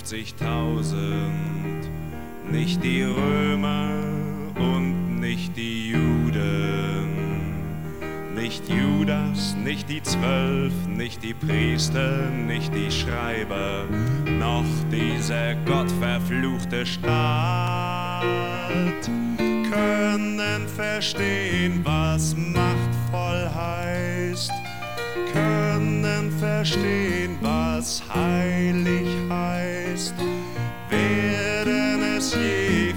nicht die Römer und nicht die Juden, nicht Judas, nicht die 12, nicht die Priester, nicht die Schreiber, noch dieser gottverfluchte Staat können verstehen, was machtvoll heißt, können verstehen, was heilig heißt, werden es je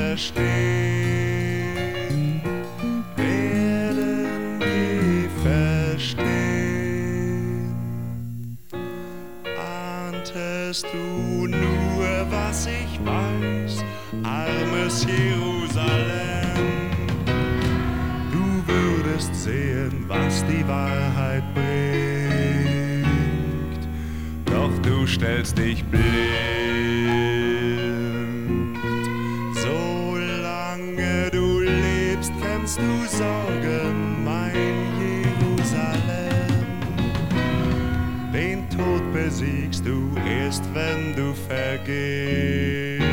verstehen, werden je verstehen. Ahntest du nur, was ich weiß, armes Jerusalem? Du würdest sehen, was die Wahrheit bringt, doch du stellst dich blind. Solange du lebst, kennst du Sorgen, mein Jerusalem. Den Tod besiegst du erst, wenn du vergehst.